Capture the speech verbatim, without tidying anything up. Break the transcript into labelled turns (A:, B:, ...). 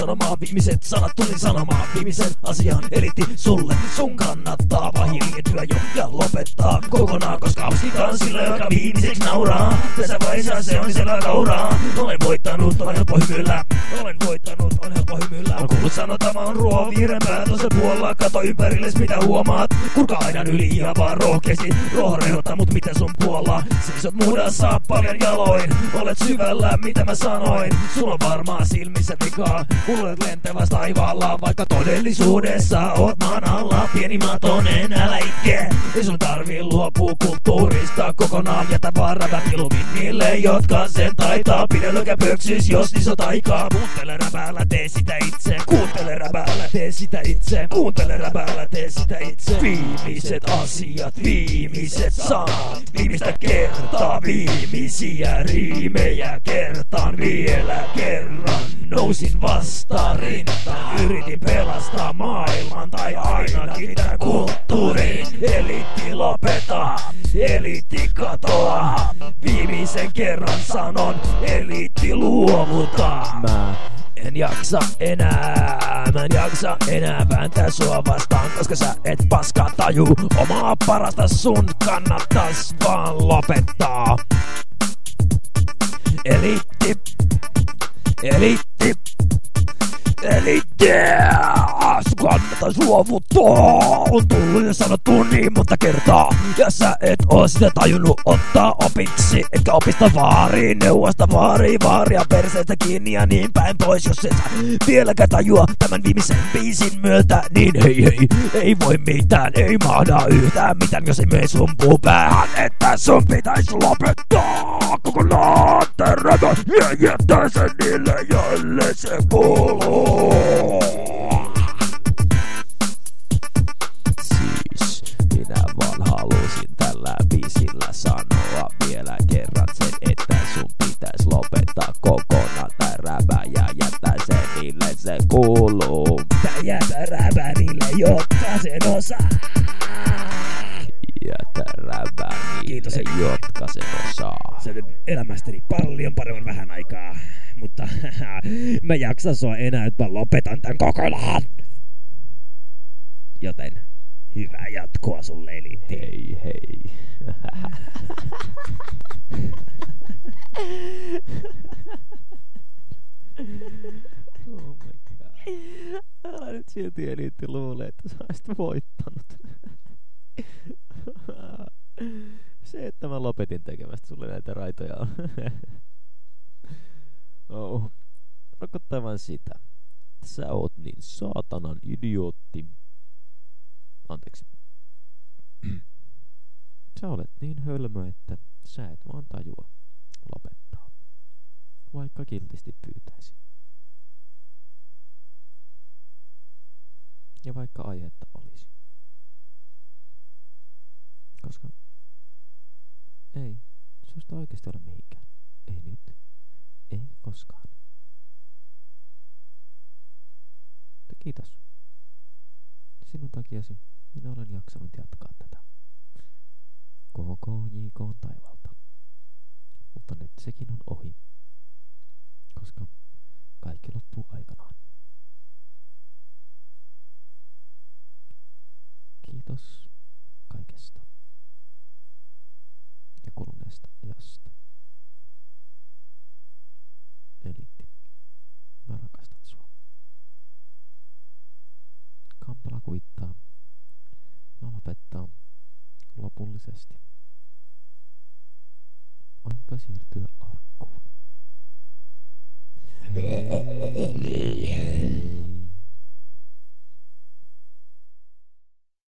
A: sanomaan, viimeiset sanat tulin sanomaan. Viimeisen asian elitti sulle, sun kannattaa vaan hiljentyä jo ja lopettaa kokonaan, koska hauskitaan sillä, joka viimeiseksi nauraa. Tässä vaiheessa se on selvä kauraa. Olen voittanut, on helppo hymyillä. Olen voittanut, on helppo hymyillä. On kuullut sanotaan, on ruoan vihreän pää toisella puolella. Kato ympärilles mitä huomaat. Kurka aidan yli ihan vaan rohkeasti. Roho rehottaa, mut miten sun puolella? Seisot muudassa paljon jaloin. Olet syvällä, mitä mä sanoin. Sulla on varmaan silmissä vikaa. Kuulet lentäväs taivaalla, vaikka todellisuudessa oot maan alla. Pieni matonen, älä itke. Ei sun tarvii luopua kulttuurista kokonaan. Jätä vaan räpä mieluummin niille, jotka sen taitaa. Pidä lökä pöksys, jos niissä on aikaa. Kuuntele räpäällä, tee sitä itse. Kuuntele räpäällä, tee sitä itse. Kuuntele räpäällä, tee sitä itse. Viimeiset asiat, viimeiset sanat. Viimeistä kertaa, viimeisiä riimejä. Kertaan vielä kerran. Nousin vastaan rintaan. Yritin pelastaa maailman tai ainakin tää kulttuurin. Eliitti lopeta, eliitti katoa. Viimeisen kerran sanon, eliitti luovuta. Mä en jaksa enää, mä en jaksa enää vääntää sua vastaan, koska sä et paska taju omaa parasta, sun kannattais vaan lopettaa. Eliitti, eliitti, eliitti, sun kannattais luovuttaa. On tullut ja sanottu niin monta kertaa, ja sä et oo sitä tajunnut ottaa opiksi. Etkä opista vaariin, neuvosta vaariin, vaaria perseestä kiinni ja niin päin pois. Jos et sä vieläkään tajua tämän viimeisen biisin myötä, niin hei hei, ei voi mitään, ei mahda yhtään mitään, jos ei mene sun puu päähän, että sun pitäis lopettaa kokonaan terävä ja jättää sen niille, joille se kuuluu. Siis minä vaan halusin tällä biisillä sanoa vielä kerran sen, että sun pitäis lopettaa kokonaan tää räpä ja jättää sen niille se kuuluu. Tää jätä räpä niille, jotka sen osaa. Jätä räpä niille, jotka sen osaa. Sä nyt elämästäni paljon paremmin vähän aikaa, mutta mä jaksan sua enää, että mä lopetan tän kokonaan. Joten hyvää jatkoa sulle, eliitti. Hei hei. Oh my god. Älä nyt silti eliitti luulee, että sä olisit voittanut. Se, että mä lopetin tekemästä sulle näitä raitoja on. Oh. Tarkoittaa vaan sitä. Sä oot niin saatanan idiootti. Anteeksi. Sä olet niin hölmö, että sä et vaan tajua lopettaa. Vaikka kiltisti pyytäisi. Ja vaikka aihetta olisi. Koska ei susta oikeesti ole mihinkään. Ei nyt. Ei koskaan. Mutta kiitos. Sinun takiasi minä olen jaksanut jatkaa tätä. Koko J K taivalta. Mutta nyt sekin on ohi. Koska kaikki loppuu aikanaan. Kiitos kaikesta. Ja kuluneesta ajasta. Eliitti. Mä rakastan sua. Kampala kuittaa ja lopettaa lopullisesti. Aika siirtyä arkkuun. Hei.